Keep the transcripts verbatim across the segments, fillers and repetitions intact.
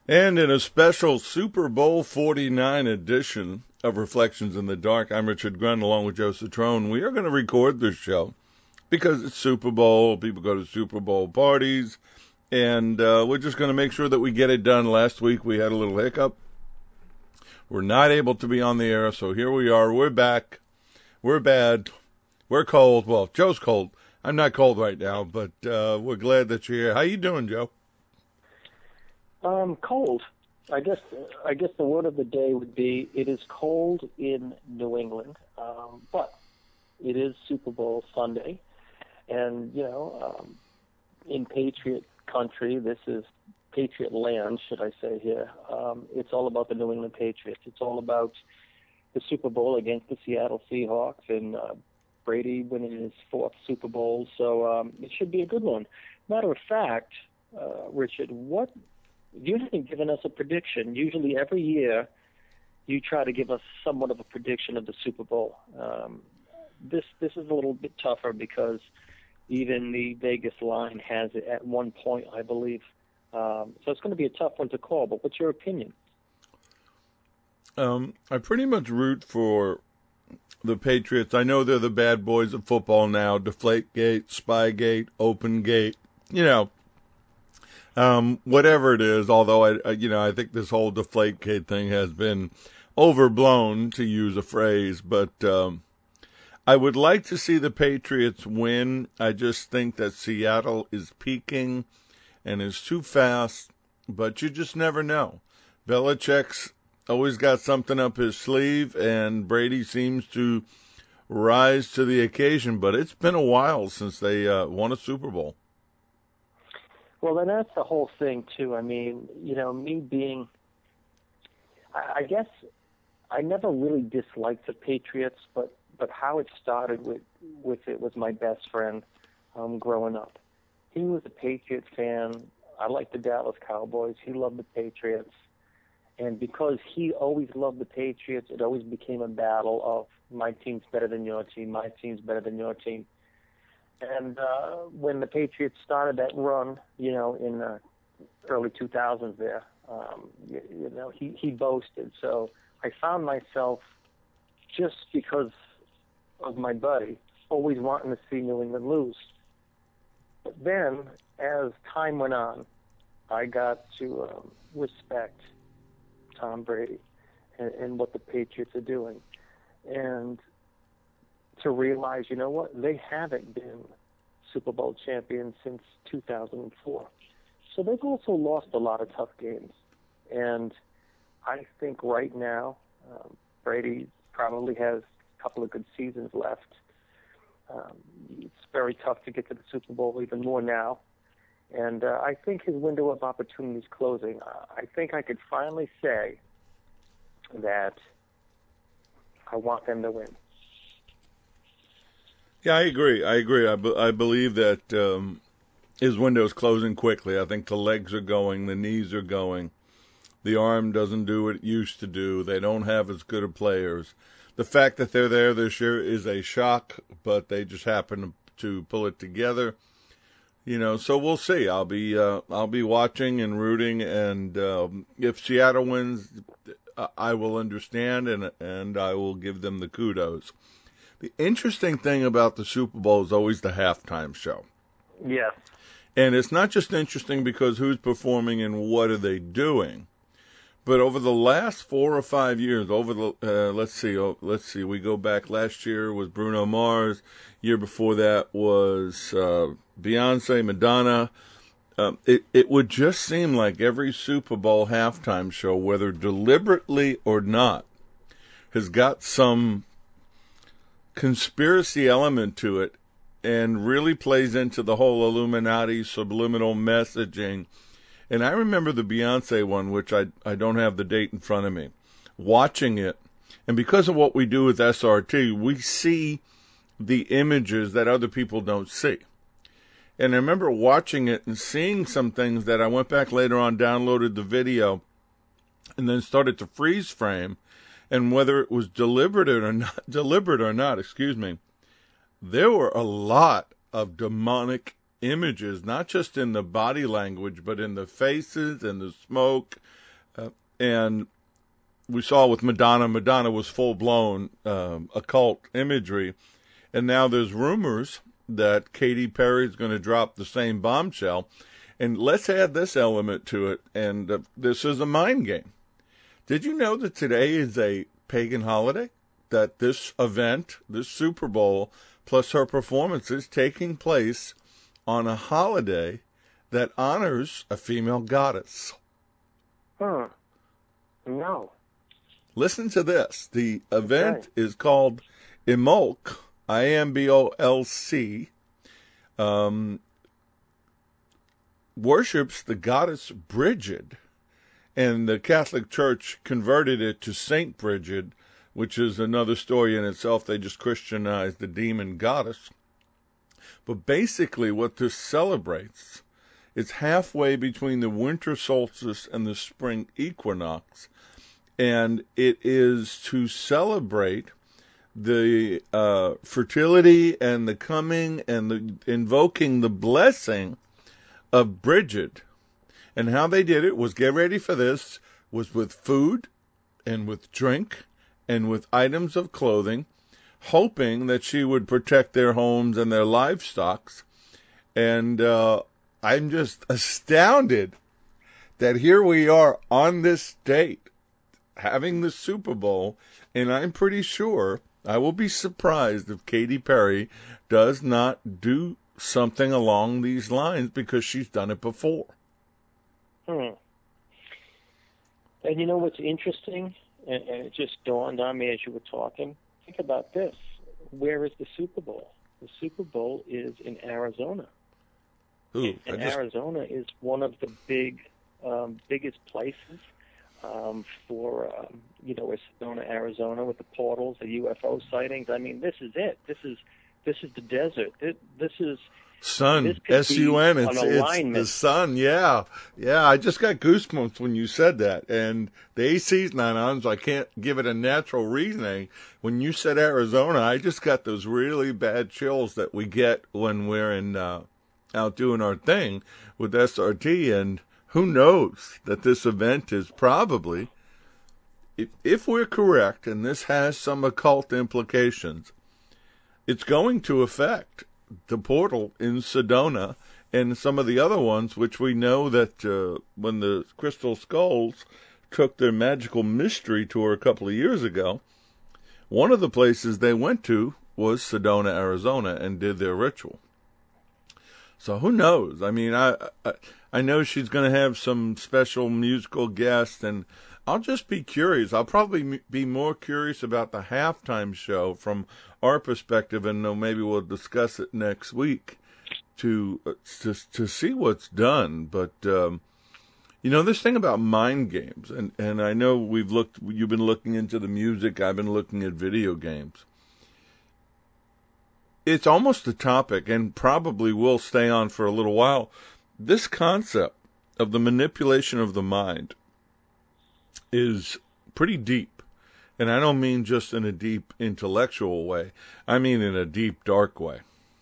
And in a special Super Bowl forty-nine edition of Reflections in the Dark, I'm Richard Grund along with Joe Citrone. We are going to record this show because it's Super Bowl. People go to Super Bowl parties, and uh, we're just going to make sure that we get it done. Last week we had a little hiccup. We're not able to be on the air, so here we are. We're back. We're bad. We're cold. Well, Joe's cold. I'm not cold right now, but uh, we're glad that you're here. How you doing, Joe? Um, cold. I guess I guess the word of the day would be it is cold in New England, um, but it is Super Bowl Sunday, and you know, um, in Patriot country, this is Patriot land, should I say here. Um, it's all about the New England Patriots. It's all about the Super Bowl against the Seattle Seahawks and uh, Brady winning his fourth Super Bowl. So um, it should be a good one. Matter of fact, uh, Richard, what you haven't given us a prediction. Usually every year you try to give us somewhat of a prediction of the Super Bowl. Um, this this is a little bit tougher because even the Vegas line has it at one point, I believe. Um, so it's going to be a tough one to call, but what's your opinion? Um, I pretty much root for the Patriots. I know they're the bad boys of football now. Deflategate, Spygate, Opengate, you know. Um, whatever it is, although I, I, you know, I think this whole Deflategate thing has been overblown, to use a phrase, but, um, I would like to see the Patriots win. I just think that Seattle is peaking and is too fast, but you just never know. Belichick's always got something up his sleeve, and Brady seems to rise to the occasion, but it's been a while since they, uh, won a Super Bowl. Well, then that's the whole thing, too. I mean, you know, me being, I, I guess I never really disliked the Patriots, but, but how it started with, with it was my best friend um, growing up. He was a Patriots fan. I liked the Dallas Cowboys. He loved the Patriots. And because he always loved the Patriots, it always became a battle of my team's better than your team, my team's better than your team. And uh, when the Patriots started that run, you know, in the early two thousands there, um, you, you know, he, he boasted. So I found myself, just because of my buddy, always wanting to see New England lose. But then, as time went on, I got to um, respect Tom Brady and, and what the Patriots are doing. And to realize, you know what, they haven't been Super Bowl champions since two thousand four. So they've also lost a lot of tough games. And I think right now, um, Brady probably has a couple of good seasons left. Um, it's very tough to get to the Super Bowl, even more now. And uh, I think his window of opportunity is closing. Uh, I think I could finally say that I want them to win. Yeah, I agree. I agree. I, be- I believe that um, his window is closing quickly. I think the legs are going, the knees are going. The arm doesn't do what it used to do. They don't have as good of players. The fact that they're there this year is a shock, but they just happen to pull it together. You know, so we'll see. I'll be uh, I'll be watching and rooting, and um, if Seattle wins, I will understand, and and I will give them the kudos. The interesting thing about the Super Bowl is always the halftime show. Yes. And it's not just interesting because who's performing and what are they doing, but over the last four or five years, over the uh, let's see, oh, let's see, we go back. Last year was Bruno Mars. Year before that was uh, Beyonce, Madonna. Um, it it would just seem like every Super Bowl halftime show, whether deliberately or not, has got some conspiracy element to it and really plays into the whole Illuminati subliminal messaging. And I remember the Beyonce one, which I, I don't have the date in front of me, watching it. And because of what we do with S R T, we see the images that other people don't see. And I remember watching it and seeing some things that I went back later on, downloaded the video, and then started to freeze frame. And whether it was deliberate or not, deliberate or not, excuse me, there were a lot of demonic images, not just in the body language, but in the faces and the smoke. Uh, and we saw with Madonna, Madonna was full-blown um, occult imagery. And now there's rumors that Katy Perry is going to drop the same bombshell. And let's add this element to it, and uh, this is a mind game. Did you know that today is a pagan holiday? That this event, this Super Bowl, plus her performances taking place on a holiday that honors a female goddess? Huh. No. Listen to this. The event Okay. is called Imbolc, I M B O L C, um, worships the goddess Bridget, and the Catholic Church converted it to Saint Bridget, which is another story in itself. They just Christianized the demon goddess. But basically what this celebrates is halfway between the winter solstice and the spring equinox, and it is to celebrate the uh, fertility and the coming and the invoking the blessing of Bridget. And how they did it was, get ready for this, was with food and with drink and with items of clothing, hoping that she would protect their homes and their livestock. And uh, I'm just astounded that here we are on this date having the Super Bowl, and I'm pretty sure I will be surprised if Katy Perry does not do something along these lines, because she's done it before. Hmm. And you know what's interesting? And, and it just dawned on me as you were talking. Think about this. Where is the Super Bowl? The Super Bowl is in Arizona. Ooh, and just... Arizona is one of the big, um, biggest places um, for, um, you know, Sedona, Arizona, with the portals, the U F O sightings. I mean, this is it. This is this is the desert. This, this is Sun, S U N, it's, it's the sun, yeah. Yeah, I just got goosebumps when you said that. And the A C's not on, so I can't give it a natural reasoning. When you said Arizona, I just got those really bad chills that we get when we're in uh, out doing our thing with S R T. And who knows that this event is probably, if, if we're correct, and this has some occult implications, it's going to affect the portal in Sedona and some of the other ones, which we know that uh, when the Crystal Skulls took their magical mystery tour a couple of years ago, one of the places they went to was Sedona, Arizona, and did their ritual. So who knows? I mean, I I, I know she's going to have some special musical guests, and I'll just be curious. I'll probably be more curious about the halftime show from our perspective, and maybe we'll discuss it next week to to, to see what's done. But um, you know, this thing about mind games, and, and I know we've looked. You've been looking into the music. I've been looking at video games. It's almost a topic, and probably will stay on for a little while. This concept of the manipulation of the mind is pretty deep. And I don't mean just in a deep intellectual way. I mean in a deep, dark way.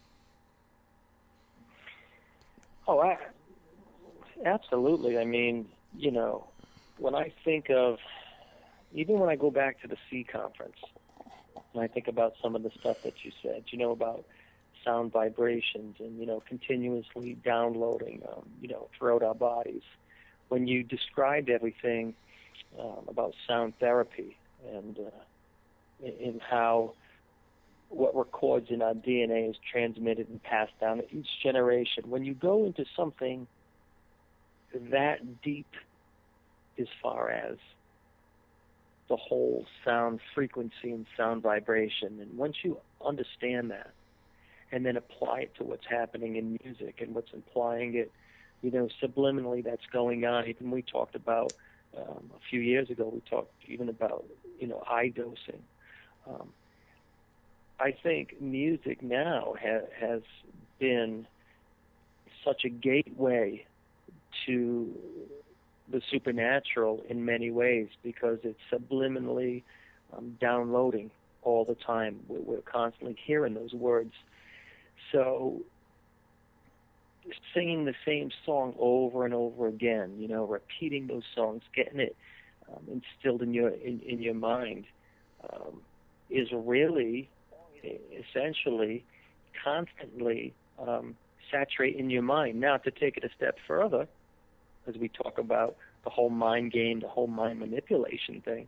Oh, I, absolutely. I mean, you know, when I think of, even when I go back to the C conference, and I think about some of the stuff that you said, you know, about sound vibrations and, you know, continuously downloading, um, you know, throughout our bodies. When you described everything um, about sound therapy and uh, in how what records in our D N A is transmitted and passed down to each generation, when you go into something that deep as far as the whole sound frequency and sound vibration, and once you understand that and then apply it to what's happening in music and what's implying it, you know, subliminally that's going on. Even we talked about um, a few years ago, we talked even about, you know, eye dosing. Um, I think music now ha- has been such a gateway to the supernatural in many ways, because it's subliminally um, downloading all the time. We're, we're constantly hearing those words. So singing the same song over and over again, you know, repeating those songs, getting it um, instilled in your in, in your mind, um, is really essentially constantly um, saturating your mind. Now, to take it a step further, as we talk about the whole mind game, the whole mind manipulation thing,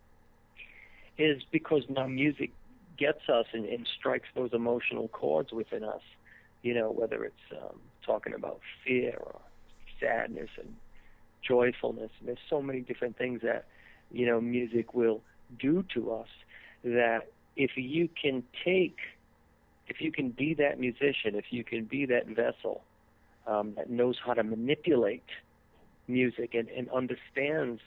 is because now music gets us and, and strikes those emotional chords within us, you know, whether it's um, talking about fear or sadness and joyfulness. And there's so many different things that, you know, music will do to us, that if you can take, if you can be that musician, if you can be that vessel um, that knows how to manipulate music and, and understands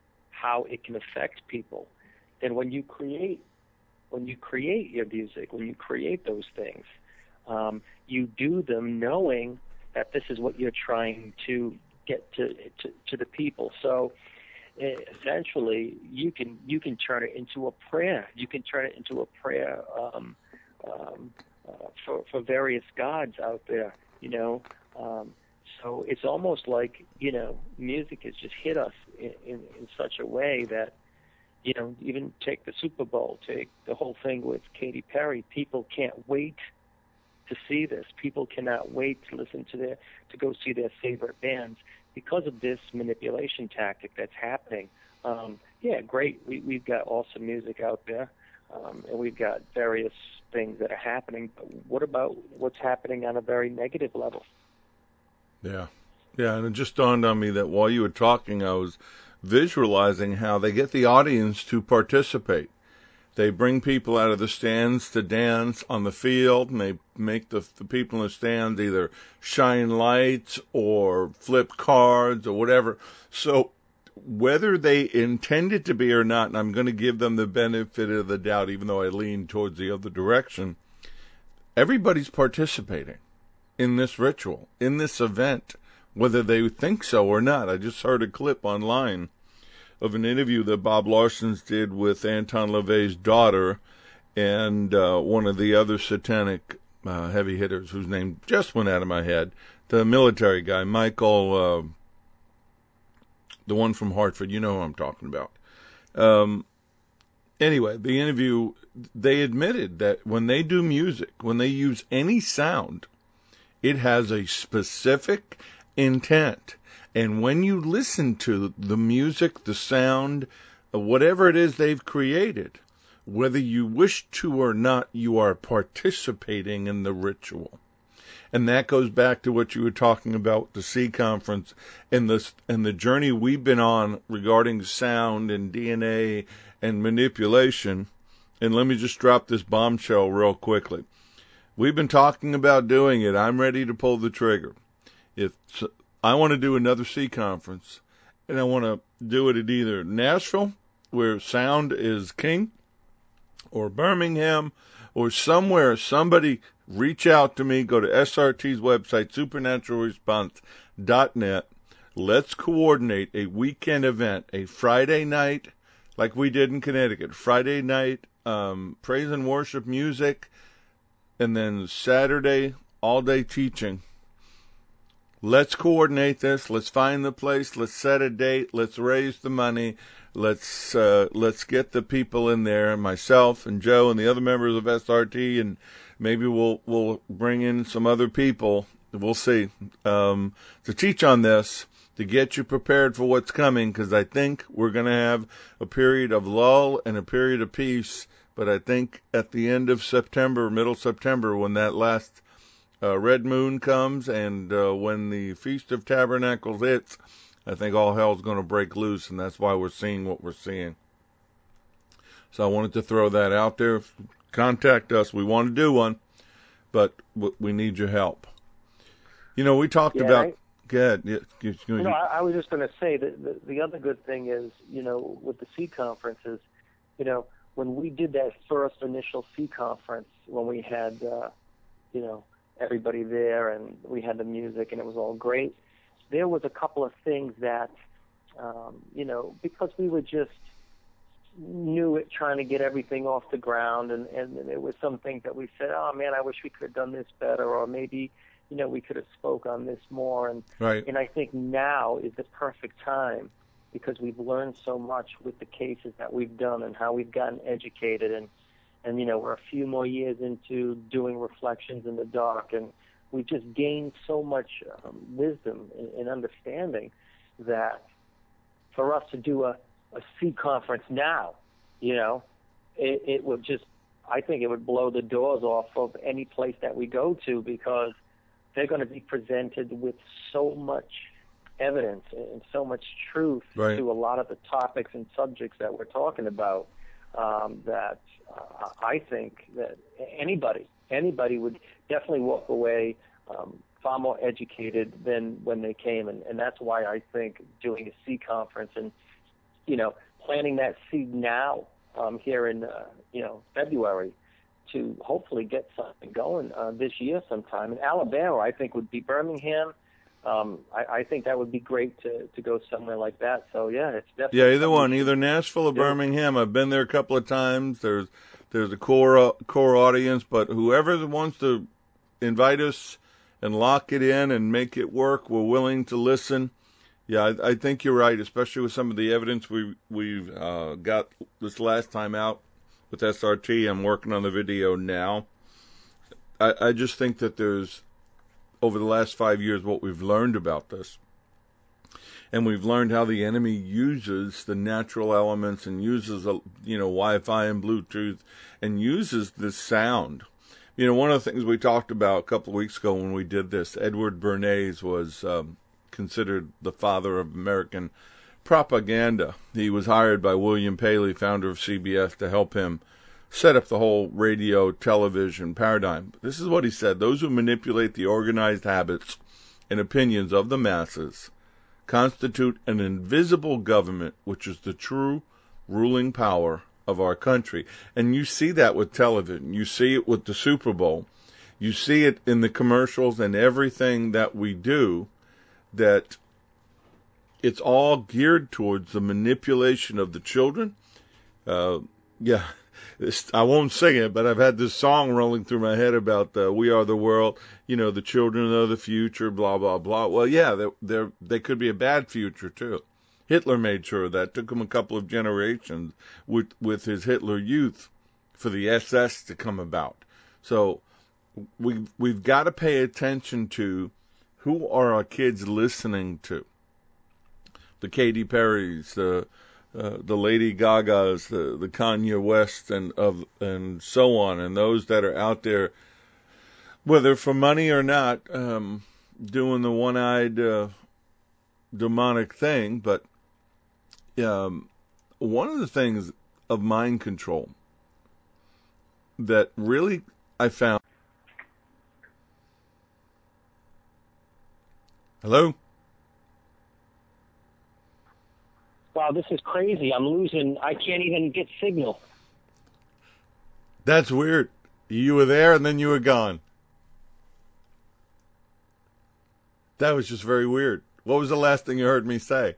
how it can affect people, then when you create, when you create your music, when you create those things, um, you do them knowing that this is what you're trying to get to to, to the people. So essentially, you can you can turn it into a prayer. You can turn it into a prayer um, um, uh, for for various gods out there. You know, um, so it's almost like, you know, music has just hit us in, in, in such a way that, you know, even take the Super Bowl, take the whole thing with Katy Perry. People can't wait to see this. People cannot wait to listen to their to go see their favorite bands because of this manipulation tactic that's happening. Um, yeah, great. We, we've got awesome music out there, um, and we've got various things that are happening. But what about what's happening on a very negative level? Yeah. Yeah, and it just dawned on me that while you were talking, I was visualizing how they get the audience to participate. They bring people out of the stands to dance on the field, and they make the, the people in the stands either shine lights or flip cards or whatever. So whether they intended to be or not, and I'm going to give them the benefit of the doubt, even though I lean towards the other direction, everybody's participating in this ritual, in this event, whether they think so or not. I just heard a clip online of an interview that Bob Larson's did with Anton LaVey's daughter and uh, one of the other satanic uh, heavy hitters whose name just went out of my head, the military guy, Michael, uh, the one from Hartford. You know who I'm talking about. Um, anyway, the interview, they admitted that when they do music, when they use any sound, it has a specific intent. And when you listen to the music, the sound, whatever it is they've created, whether you wish to or not, you are participating in the ritual. And that goes back to what you were talking about, the C Conference, and the, and the journey we've been on regarding sound and D N A and manipulation. And let me just drop this bombshell real quickly. We've been talking about doing it. I'm ready to pull the trigger. If I want to do another C Conference, and I want to do it at either Nashville, where sound is king, or Birmingham, or somewhere. Somebody reach out to me. Go to S R T's website, supernatural response dot net. Let's coordinate a weekend event, a Friday night, like we did in Connecticut. Friday night, um, praise and worship music, and then Saturday, all-day teaching. Let's coordinate this. Let's find the place. Let's set a date. Let's raise the money. Let's uh, let's get the people in there, myself and Joe and the other members of S R T, and maybe we'll we'll bring in some other people. We'll see, um, to teach on this, to get you prepared for what's coming, because I think we're going to have a period of lull and a period of peace. But I think at the end of September, middle September, when that last Uh, red moon comes, and uh, when the Feast of Tabernacles hits, I think all hell's going to break loose, and that's why we're seeing what we're seeing. So I wanted to throw that out there. Contact us. We want to do one, but w- we need your help. You know, we talked yeah, about... I, Go ahead. You, you, you, you know, I, I was just going to say that the, the other good thing is, you know, with the C conferences, you know, when we did that first initial C conference, when we had, uh, you know, everybody there and we had the music and it was all great, there was a couple of things that, um, you know, because we were just new at trying to get everything off the ground, and, and there was some things that we said, oh man, I wish we could have done this better, or maybe you know, we could have spoke on this more. And right. and I think now is the perfect time because we've learned so much with the cases that we've done and how we've gotten educated. And, and you know, we're a few more years into doing Reflections in the Dark. And we've just gained so much um, wisdom and, and understanding that for us to do a, a C conference now, you know, it, it would just, I think it would blow the doors off of any place that we go to because they're going to be presented with so much evidence and so much truth right. to a lot of the topics and subjects that we're talking about um, that uh, I think that anybody, anybody would definitely walk away um, far more educated than when they came. And, and that's why I think doing a C conference and, you know, planting that seed now um, here in, uh, you know, February to hopefully get something going uh, this year sometime. In Alabama, I think would be Birmingham. Um, I, I think that would be great to, to go somewhere like that. So, yeah, it's definitely... Yeah, either one, either Nashville or Birmingham. I've been there a couple of times. There's there's a core uh, core audience, but whoever wants to invite us and lock it in and make it work, we're willing to listen. Yeah, I, I think you're right, especially with some of the evidence we, we've uh, got this last time out with S R T. I'm working on the video now. I, I just think that there's, over the last five years, what we've learned about this. And we've learned how the enemy uses the natural elements and uses, you know, Wi-Fi and Bluetooth and uses this sound. You know, one of the things we talked about a couple of weeks ago when we did this, Edward Bernays was um, considered the father of American propaganda. He was hired by William Paley, founder of C B S, to help him set up the whole radio television paradigm. This is what he said: those who manipulate the organized habits and opinions of the masses constitute an invisible government, which is the true ruling power of our country. And you see that with television. You see it with the Super Bowl. You see it in the commercials and everything that we do, that it's all geared towards the manipulation of the children. Uh, yeah, this, I won't sing it, but I've had this song rolling through my head about uh, We Are the World, you know, the children of the future, blah, blah, blah. Well, yeah, they're, they're, they could be a bad future, too. Hitler made sure of that. It took him a couple of generations with, with his Hitler Youth for the S S to come about. So we, we've got to pay attention to who are our kids listening to. The Katy Perrys, the uh, the Lady Gagas, the the Kanye West, and of and so on, and those that are out there, whether for money or not, um, doing the one-eyed uh, demonic thing. But um, one of the things of mind control that really I found. Hello? Wow, this is crazy. I'm losing. I can't even get signal. That's weird. You were there and then you were gone. That was just very weird. What was the last thing you heard me say?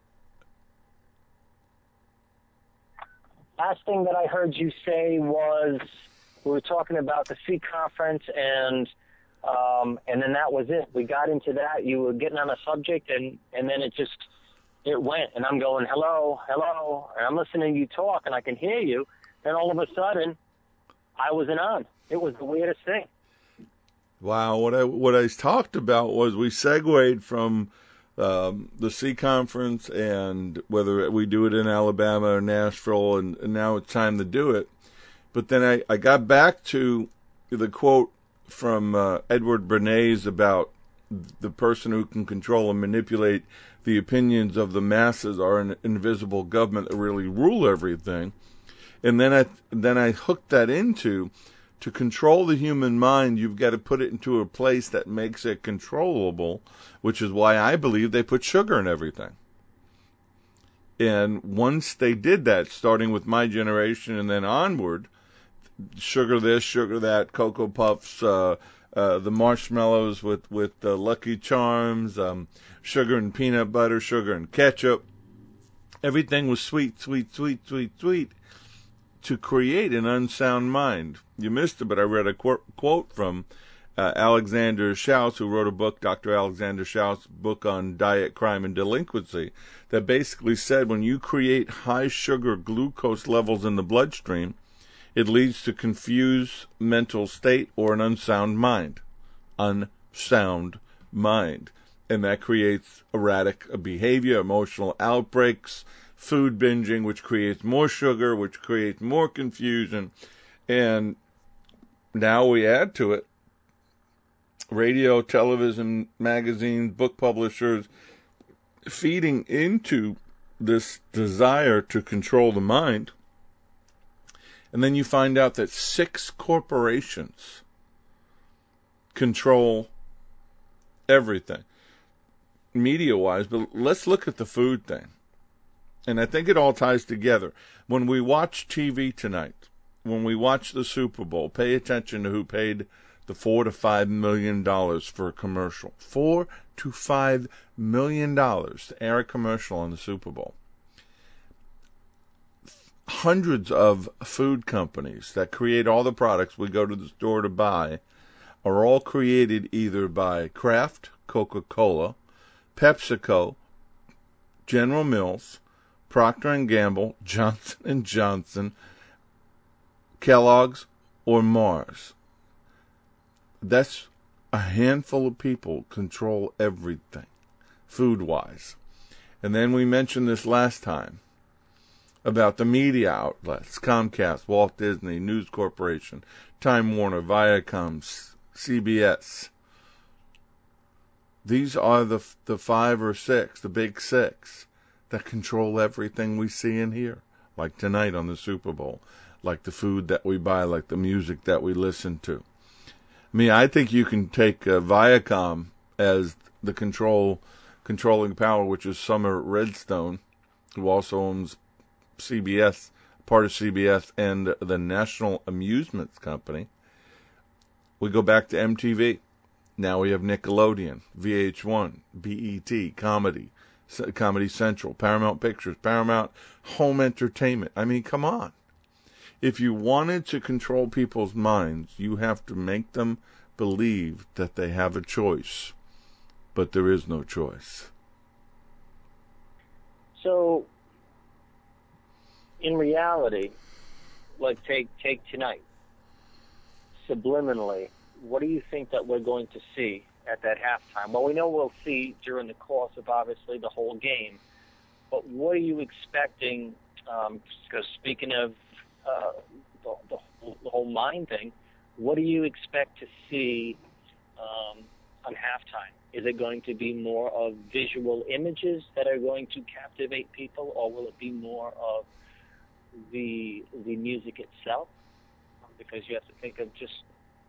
Last thing that I heard you say was we were talking about the C conference and um, and then that was it. We got into that. You were getting on a subject and, and then it just... It went, and I'm going, hello, hello, and I'm listening to you talk, and I can hear you. Then all of a sudden, I wasn't on. It was the weirdest thing. Wow, what I what I talked about was we segued from um, the C conference and whether we do it in Alabama or Nashville, and, and now it's time to do it. But then I, I got back to the quote from uh, Edward Bernays about the person who can control and manipulate the opinions of the masses are an invisible government that really rule everything. And then I then I hooked that into, to control the human mind, you've got to put it into a place that makes it controllable, which is why I believe they put sugar in everything. And once they did that, starting with my generation and then onward, sugar this, sugar that, Cocoa Puffs, uh, Uh, the marshmallows with, with uh, Lucky Charms, um, sugar and peanut butter, sugar and ketchup. Everything was sweet, sweet, sweet, sweet, sweet to create an unsound mind. You missed it, but I read a qu- quote from uh, Alexander Schaus, who wrote a book, Doctor Alexander Schaus' book on diet, crime, and delinquency, that basically said when you create high sugar glucose levels in the bloodstream, it leads to confused mental state or an unsound mind. Unsound mind. And that creates erratic behavior, emotional outbreaks, food binging, which creates more sugar, which creates more confusion. And now we add to it radio, television, magazines, book publishers feeding into this desire to control the mind. And then you find out that six corporations control everything, media-wise. But let's look at the food thing. And I think it all ties together. When we watch T V tonight, when we watch the Super Bowl, pay attention to who paid the four to five million dollars for a commercial. Four to five million dollars to air a commercial on the Super Bowl. Hundreds of food companies that create all the products we go to the store to buy are all created either by Kraft, Coca-Cola, PepsiCo, General Mills, Procter and Gamble, Johnson and Johnson, Kellogg's, or Mars. That's a handful of people control everything, food-wise. And then we mentioned this last time about the media outlets, Comcast, Walt Disney, News Corporation, Time Warner, Viacom, C B S. These are the the five or six, the big six, that control everything we see and hear, like tonight on the Super Bowl, like the food that we buy, like the music that we listen to. I mean, I think you can take uh, Viacom as the control, controlling power, which is Summer Redstone, who also owns C B S, part of C B S, and the National Amusements Company. We go back to M T V. Now we have Nickelodeon, V H one, B E T, Comedy, Comedy Central, Paramount Pictures, Paramount Home Entertainment. I mean, come on. If you wanted to control people's minds, you have to make them believe that they have a choice. But there is no choice. So, in reality, like take take tonight, subliminally, what do you think that we're going to see at that halftime? Well, we know we'll see during the course of, obviously, the whole game. But what are you expecting, um, because speaking of uh, the, the, whole, the whole mind thing, what do you expect to see um, on halftime? Is it going to be more of visual images that are going to captivate people, or will it be more of the the music itself? Because you have to think of just...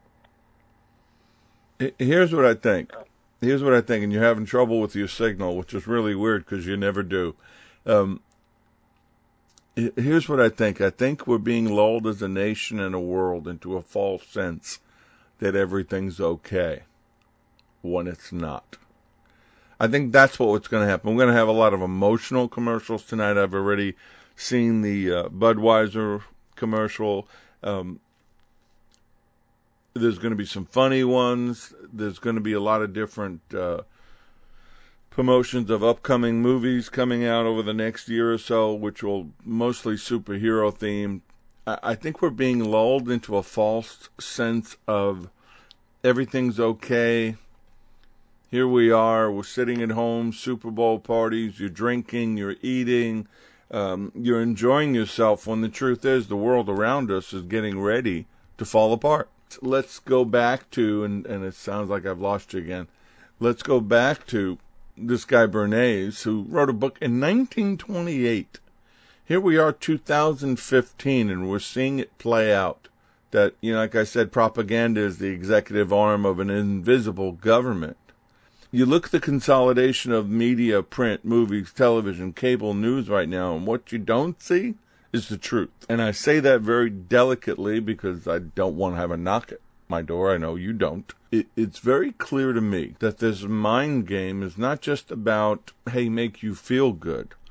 Here's what I think. Here's what I think, and you're having trouble with your signal, which is really weird because you never do. Um, here's what I think. I think we're being lulled as a nation and a world into a false sense that everything's okay when it's not. I think that's what's going to happen. We're going to have a lot of emotional commercials tonight. I've already seen the uh, Budweiser commercial. Um, there's going to be some funny ones. There's going to be a lot of different uh, promotions of upcoming movies coming out over the next year or so, which will mostly superhero themed. I, I think we're being lulled into a false sense of everything's okay. Here we are, we're sitting at home, Super Bowl parties, you're drinking, you're eating, um, you're enjoying yourself, when the truth is the world around us is getting ready to fall apart. Let's go back to, and, and it sounds like I've lost you again, let's go back to this guy Bernays, who wrote a book in nineteen twenty-eight. Here we are, two thousand fifteen, and we're seeing it play out. That, you know, like I said, propaganda is the executive arm of an invisible government. You look at the consolidation of media, print, movies, television, cable news right now, and what you don't see is the truth. And I say that very delicately because I don't want to have a knock at my door. I know you don't. It, it's very clear to me that this mind game is not just about, hey, make you feel good.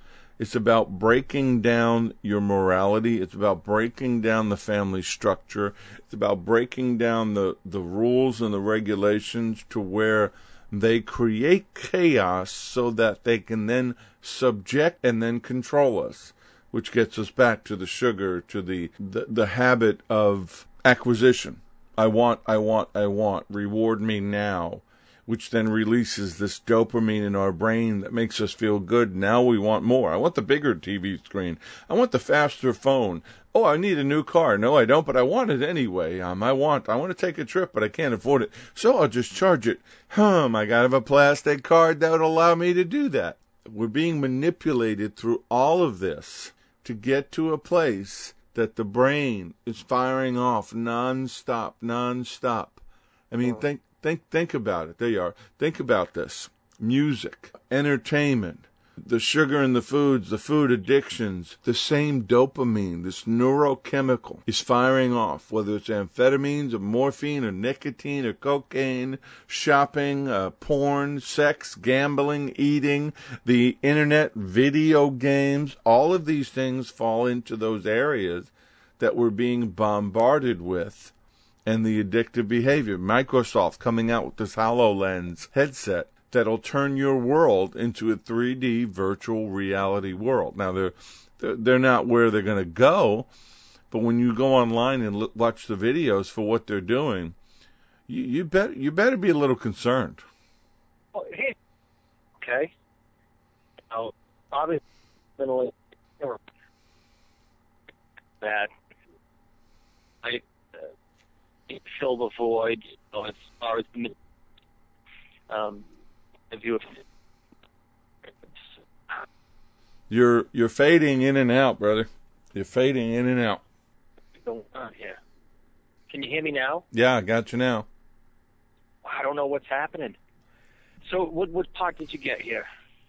It's about breaking down your morality. It's about breaking down the family structure. It's about breaking down the, the rules and the regulations to where they create chaos so that they can then subject and then control us, which gets us back to the sugar, to the, the, the habit of acquisition. I want, I want, I want. Reward me now, which then releases this dopamine in our brain that makes us feel good. Now we want more. I want the bigger T V screen. I want the faster phone. Oh, I need a new car. No, I don't, but I want it anyway. Um, I want, I want to take a trip, but I can't afford it. So I'll just charge it. Hum, I got to have a plastic card that would allow me to do that. We're being manipulated through all of this to get to a place that the brain is firing off nonstop, nonstop. I mean, think, think, think about it. There you are. Think about this. Music, entertainment, the sugar in the foods, the food addictions, the same dopamine, this neurochemical is firing off, whether it's amphetamines or morphine or nicotine or cocaine, shopping, uh, porn, sex, gambling, eating, the internet, video games. All of these things fall into those areas that we're being bombarded with, and the addictive behavior. Microsoft coming out with this HoloLens headset that'll turn your world into a three D virtual reality world. Now, they're they're, they're not where they're going to go, but when you go online and look, watch the videos for what they're doing, you, you bet you better be a little concerned. Oh, hey. Okay. Oh, obviously, that I uh, fill the void. You know, as far as the um. View of you're you're fading in and out, brother. You're fading in and out. Going on here. Can you hear me now? Yeah, I got you now. I don't know what's happening. So, what what part did you get here?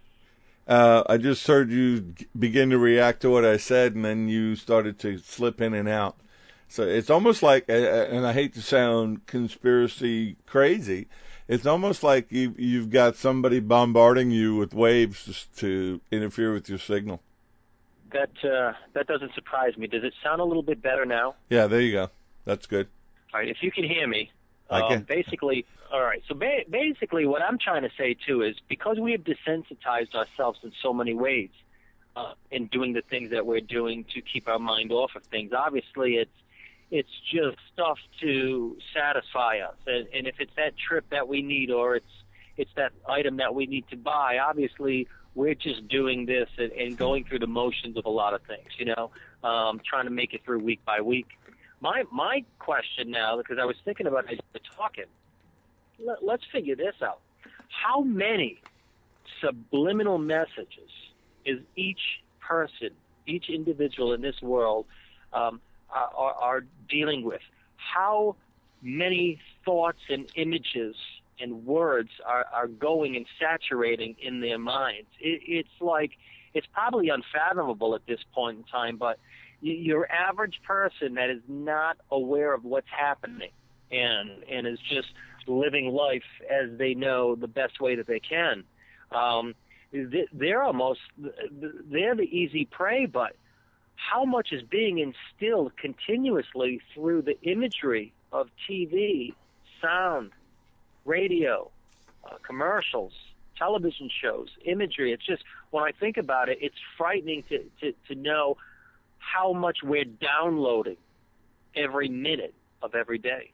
Uh, I just heard you begin to react to what I said, and then you started to slip in and out. So it's almost like, and I hate to sound conspiracy crazy, it's almost like you, you've got somebody bombarding you with waves just to interfere with your signal. That uh, that doesn't surprise me. Does it sound a little bit better now? Yeah, there you go. That's good. All right, if you can hear me. I can. Um, basically, all right, so ba- basically what I'm trying to say, too, is because we have desensitized ourselves in so many ways uh, in doing the things that we're doing to keep our mind off of things, obviously it's It's just stuff to satisfy us, and, and if it's that trip that we need, or it's it's that item that we need to buy, obviously we're just doing this and, and going through the motions of a lot of things, you know, um, trying to make it through week by week. My my question now, because I was thinking about it as you were talking, let, let's figure this out. How many subliminal messages is each person, each individual in this world um, Are, are dealing with? How many thoughts and images and words are, are going and saturating in their minds? It, it's like, it's probably unfathomable at this point in time, but your average person that is not aware of what's happening and, and is just living life as they know the best way that they can, um, they're almost, they're the easy prey, but how much is being instilled continuously through the imagery of T V, sound, radio, uh, commercials, television shows, imagery. It's just, when I think about it, it's frightening to, to, to know how much we're downloading every minute of every day.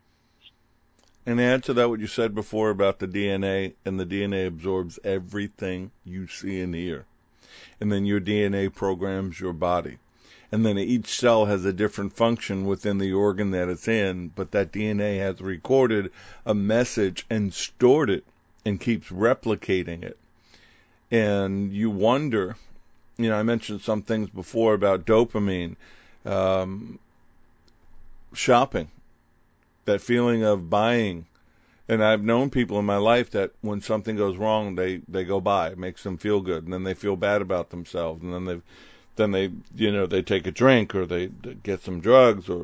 And add to that what you said before about the D N A, and the D N A absorbs everything you see and hear. And then your D N A programs your body. And then each cell has a different function within the organ that it's in, but that D N A has recorded a message and stored it and keeps replicating it. And you wonder, you know, I mentioned some things before about dopamine, um, shopping, that feeling of buying. And I've known people in my life that when something goes wrong, they, they go buy. It makes them feel good, and then they feel bad about themselves, and then they then they, you know, they take a drink, or they get some drugs, or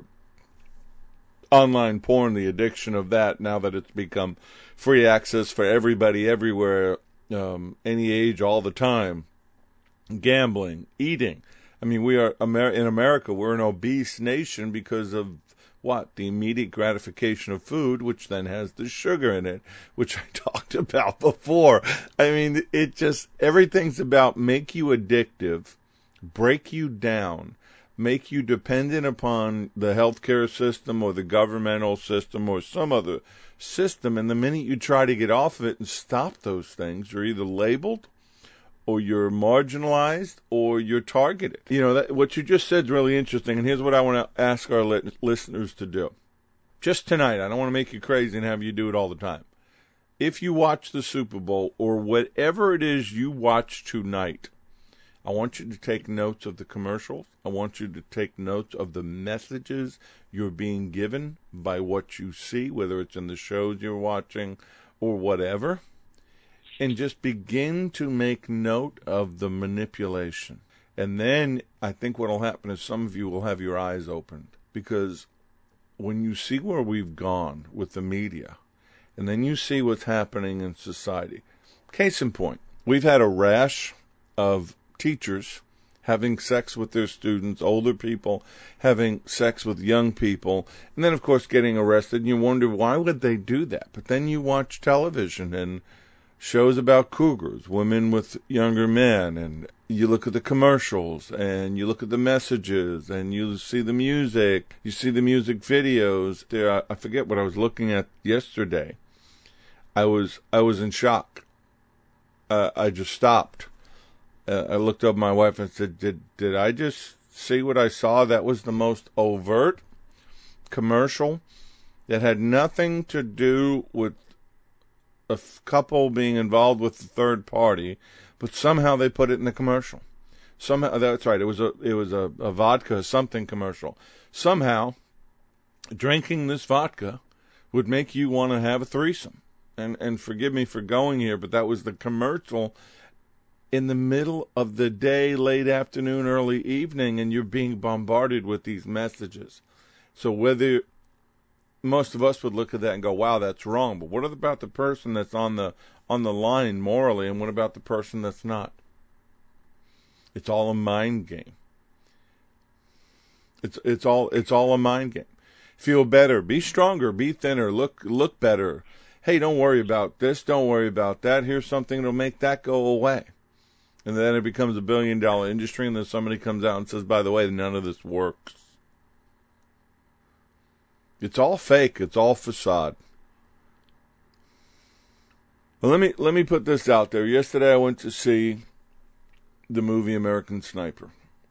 online porn, the addiction of that, now that it's become free access for everybody everywhere, um, any age, all the time. gambling, eating. I mean, we are Amer- in America, we're an obese nation because of what? The immediate gratification of food, which then has the sugar in it, which I talked about before. I mean, it just, everything's about make you addictive, break you down, make you dependent upon the healthcare system or the governmental system or some other system. And the minute you try to get off of it and stop those things, you're either labeled or you're marginalized, or you're targeted. You know, that, what you just said is really interesting, and here's what I want to ask our li- listeners to do. Just tonight, I don't want to make you crazy and have you do it all the time. If you watch the Super Bowl, or whatever it is you watch tonight, I want you to take notes of the commercials. I want you to take notes of the messages you're being given by what you see, whether it's in the shows you're watching or whatever. And just begin to make note of the manipulation. And then I think what will happen is some of you will have your eyes opened. Because when you see where we've gone with the media, and then you see what's happening in society. Case in point, we've had a rash of teachers having sex with their students, older people having sex with young people, and then, of course, getting arrested. And you wonder, why would they do that? But then you watch television and shows about cougars, women with younger men, and you look at the commercials, and you look at the messages, and you see the music, you see the music videos. There, I forget what I was looking at yesterday. I was I was in shock. Uh, I just stopped. Uh, I looked up at my wife and said, "Did did I just see what I saw? That was the most overt commercial that had nothing to do with a f- couple being involved with the third party, but somehow they put it in the commercial. Somehow, that's right, it was a it was a, a vodka something commercial. Somehow, drinking this vodka would make you want to have a threesome. And and forgive me for going here, but that was the commercial in the middle of the day, late afternoon, early evening, and you're being bombarded with these messages. So whether most of us would look at that and go, wow, that's wrong. But what about the person that's on the on the line morally, and what about the person that's not? It's all a mind game. It's it's all it's all a mind game. Feel better, be stronger, be thinner, look look better. Hey, don't worry about this, don't worry about that. Here's something that'll make that go away. And then it becomes a billion dollar industry, and then somebody comes out and says, by the way, none of this works. It's all fake. It's all facade. Well, let me let me put this out there. Yesterday I went to see the movie American Sniper.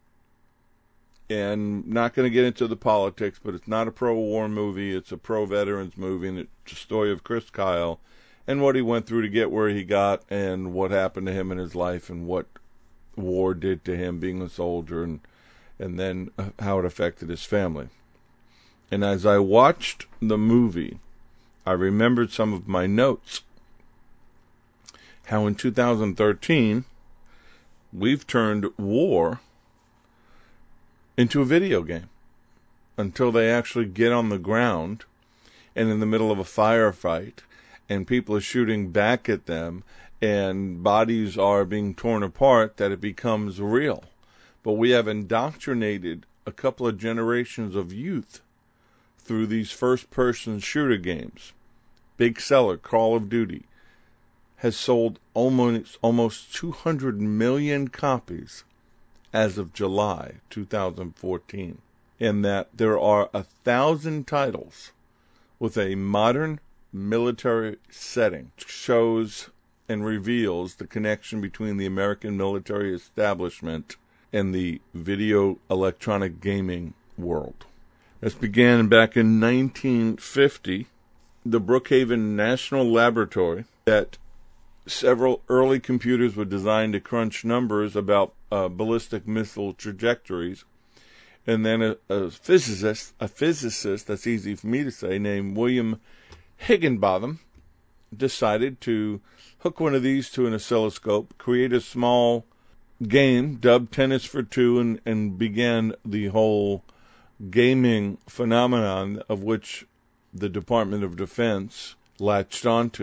And not going to get into the politics, but it's not a pro-war movie. It's a pro-veterans movie, and it's a story of Chris Kyle and what he went through to get where he got, and what happened to him in his life, and what war did to him being a soldier, and and then how it affected his family. And as I watched the movie, I remembered some of my notes. How in two thousand thirteen, we've turned war into a video game until they actually get on the ground and in the middle of a firefight, and people are shooting back at them, and bodies are being torn apart, that it becomes real. But we have indoctrinated a couple of generations of youth through these first-person shooter games. Big seller, Call of Duty, has sold almost almost two hundred million copies as of July two thousand fourteen. And that there are a thousand titles with a modern military setting. Shows and reveals the connection between the American military establishment and the video electronic gaming world. This began back in nineteen fifty. The Brookhaven National Laboratory, that several early computers were designed to crunch numbers about uh, ballistic missile trajectories. And then a, a physicist, a physicist, that's easy for me to say, named William Higginbotham, decided to hook one of these to an oscilloscope, create a small game dubbed Tennis for Two, and, and began the whole gaming phenomenon of which the Department of Defense latched onto.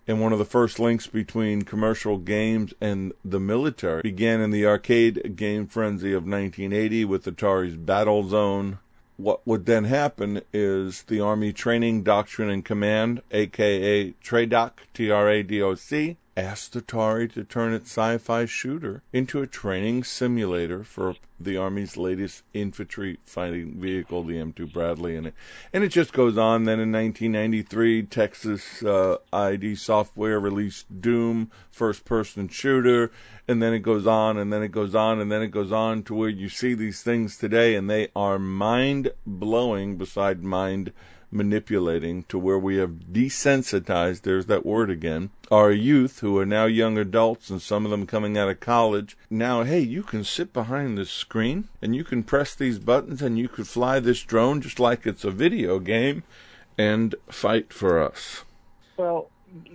And one of the first links between commercial games and the military began in the arcade game frenzy of nineteen eighty with Atari's Battlezone. What would then happen is the Army Training Doctrine and Command, aka TRADOC, T R A D O C, asked Atari to turn its sci-fi shooter into a training simulator for the Army's latest infantry fighting vehicle, the M two Bradley. And it, and it just goes on. Then in nineteen ninety-three, Texas uh, I D Software released Doom, first-person shooter. And then it goes on, and then it goes on, and then it goes on to where you see these things today, and they are mind-blowing beside mind-manipulating, to where we have desensitized, there's that word again, our youth, who are now young adults, and some of them coming out of college. Now, hey, you can sit behind this screen, and you can press these buttons, and you could fly this drone just like it's a video game, and fight for us. Well,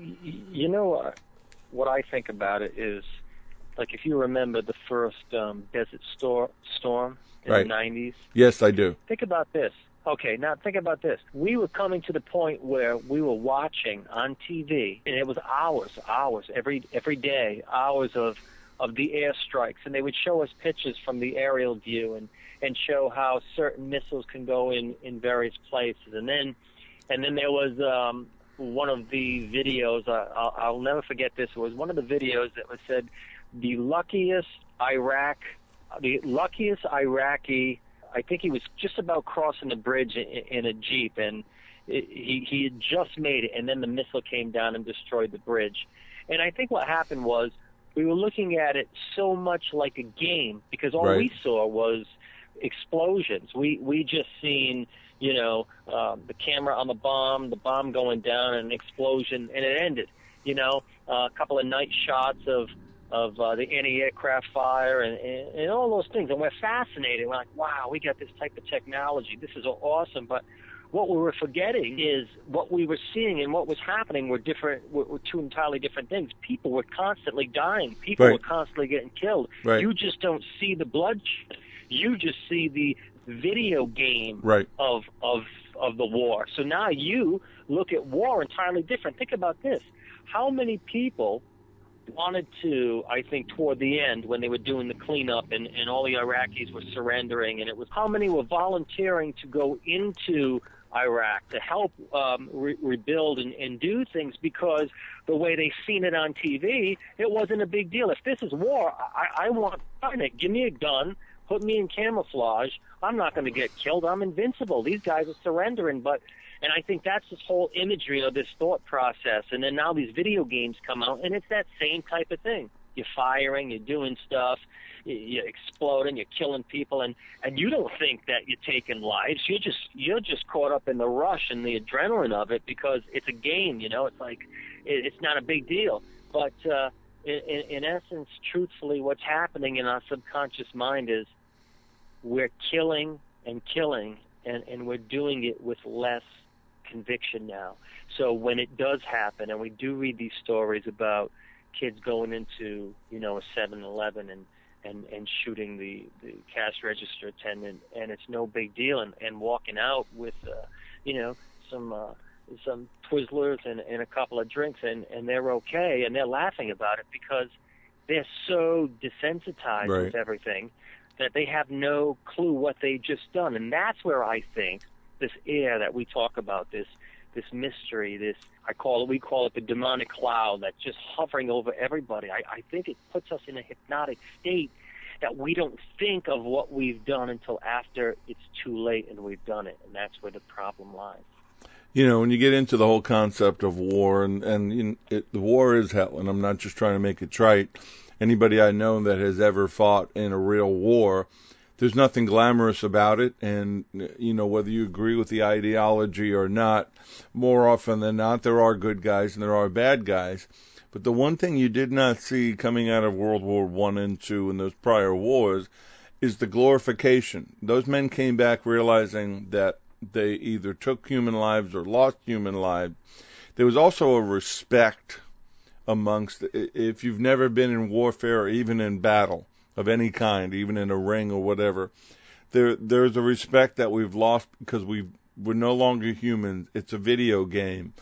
you know, uh, what I think about it is, like, if you remember the first um, Desert Stor- Storm in right. the nineties. Yes, I do. Think about this. Okay, now think about this. We were coming to the point where we were watching on T V, and it was hours, hours, every every day, hours of, of the airstrikes, and they would show us pictures from the aerial view and, and show how certain missiles can go in, in various places. And then and then there was um, one of the videos, uh, I'll, I'll never forget this, it was one of the videos that was said, the luckiest Iraq, the luckiest Iraqi, I think he was just about crossing the bridge in, in a Jeep, and it, he, he had just made it, and then the missile came down and destroyed the bridge. And I think what happened was we were looking at it so much like a game, because all right. we saw was explosions. We we just seen, you know, uh, the camera on the bomb, the bomb going down, and an explosion, and it ended. You know, uh, a couple of night shots of of uh, the anti-aircraft fire and, and, and all those things. And we're fascinated. We're like, wow, we got this type of technology. This is awesome. But what we were forgetting is what we were seeing and what was happening were different, were, were two entirely different things. People were constantly dying. People right. were constantly getting killed. Right. You just don't see the bloodshed. You just see the video game right. of, of, of the war. So now you look at war entirely different. Think about this. How many people wanted to, I think, toward the end when they were doing the cleanup and, and all the Iraqis were surrendering, and it was how many were volunteering to go into Iraq to help um, re- rebuild and, and do things, because the way they've seen it on T V, it wasn't a big deal. If this is war, I, I want it. Give me a gun, put me in camouflage. I'm not going to get killed. I'm invincible. These guys are surrendering, but And I think that's this whole imagery of this thought process. And then now these video games come out, and it's that same type of thing. You're firing, you're doing stuff, you're exploding, you're killing people, and, and you don't think that you're taking lives. You're just you're just caught up in the rush and the adrenaline of it, because it's a game. You know, it's like it, it's not a big deal. But uh, in, in essence, truthfully, what's happening in our subconscious mind is we're killing and killing, and, and we're doing it with less conviction now. So when it does happen, and we do read these stories about kids going into, you know, a seven eleven and, and, and shooting the, the cash register attendant, and it's no big deal, and, and walking out with, uh, you know, some uh, some Twizzlers and, and a couple of drinks, and, and they're okay, and they're laughing about it because they're so desensitized right. with everything that they have no clue what they've just done. And that's where I think this air that we talk about, this this mystery, this I call it, we call it the demonic cloud that's just hovering over everybody. I, I think it puts us in a hypnotic state that we don't think of what we've done until after it's too late and we've done it, and that's where the problem lies. You know, when you get into the whole concept of war, and, and you know, it, the war is hell, and I'm not just trying to make it trite. Anybody I know that has ever fought in a real war, there's nothing glamorous about it, and, you know, whether you agree with the ideology or not, more often than not, there are good guys and there are bad guys. But the one thing you did not see coming out of World War One and Two and those prior wars is the glorification. Those men came back realizing that they either took human lives or lost human lives. There was also a respect amongst, if you've never been in warfare or even in battle of any kind, even in a ring or whatever, there there's a respect that we've lost because we we're no longer humans. It's a video game.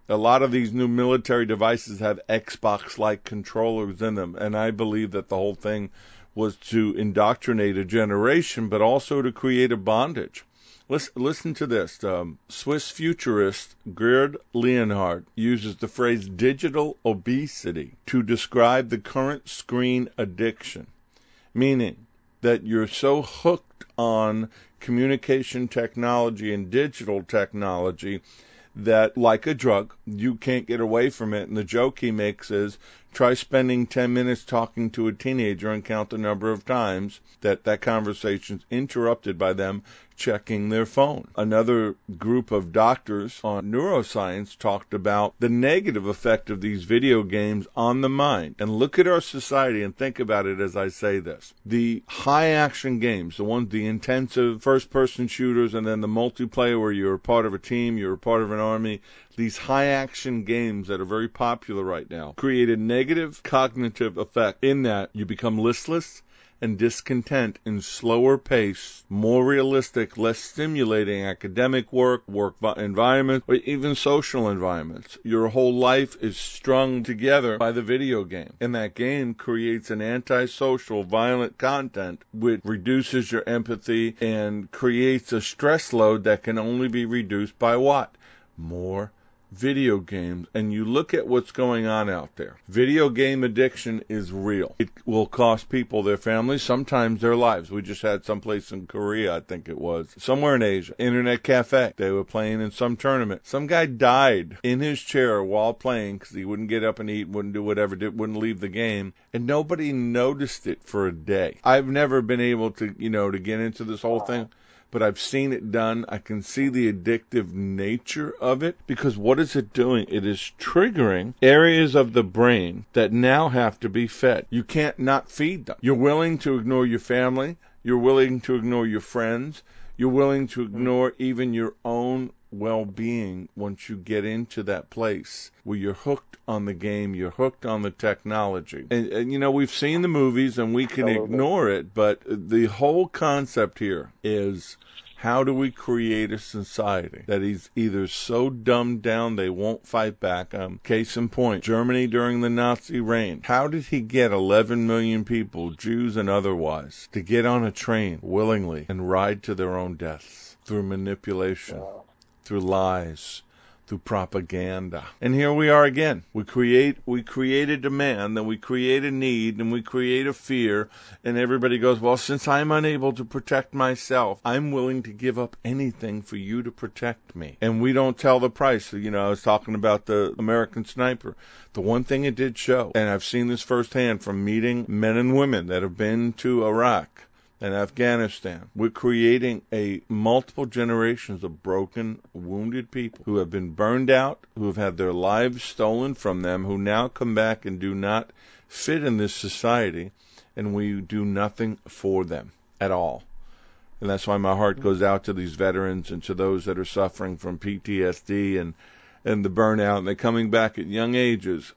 A lot of these new military devices have Xbox-like controllers in them, and I believe that the whole thing was to indoctrinate a generation, but also to create a bondage. Listen, listen to this. Um, Swiss futurist Gerd Leonhardt uses the phrase digital obesity to describe the current screen addiction, meaning that you're so hooked on communication technology and digital technology that, like a drug, you can't get away from it. And the joke he makes is, try spending ten minutes talking to a teenager and count the number of times that that conversation's interrupted by them checking their phone. Another group of doctors on neuroscience talked about the negative effect of these video games on the mind. And look at our society and think about it as I say this. The high-action games, the ones, the intensive first-person shooters, and then the multiplayer where you're part of a team, you're part of an army, these high-action games that are very popular right now create a negative cognitive effect in that you become listless and discontent in slower pace, more realistic, less stimulating academic work, work environment, or even social environments. Your whole life is strung together by the video game. And that game creates an antisocial, violent content which reduces your empathy and creates a stress load that can only be reduced by what? More video games. And you look at what's going on out there. Video game addiction is real. It will cost people their families, sometimes their lives. We just had someplace in Korea, I think it was, somewhere in Asia, internet cafe. They were playing in some tournament. Some guy died in his chair while playing because he wouldn't get up and eat, wouldn't do whatever, did, wouldn't leave the game, and nobody noticed it for a day. I've never been able to, you know, to get into this whole thing, but I've seen it done. I can see the addictive nature of it, because what is it doing? It is triggering areas of the brain that now have to be fed. You can't not feed them. You're willing to ignore your family. You're willing to ignore your friends. You're willing to ignore even your own well-being once you get into that place where you're hooked on the game, you're hooked on the technology. And, and you know, we've seen the movies and we can ignore it, but the whole concept here is, how do we create a society that is either so dumbed down they won't fight back? Um, case in point, Germany during the Nazi reign. How did he get eleven million people, Jews and otherwise, to get on a train willingly and ride to their own deaths? Through manipulation, through lies, through propaganda. And here we are again. We create we create a demand, then we create a need, and we create a fear, and everybody goes, well, since I'm unable to protect myself, I'm willing to give up anything for you to protect me. And we don't tell the price. You know, I was talking about the American Sniper. The one thing it did show, and I've seen this firsthand from meeting men and women that have been to Iraq and Afghanistan, we're creating a multiple generations of broken, wounded people who have been burned out, who have had their lives stolen from them, who now come back and do not fit in this society, and we do nothing for them at all. And that's why my heart goes out to these veterans and to those that are suffering from P T S D and, and the burnout, and they're coming back at young ages,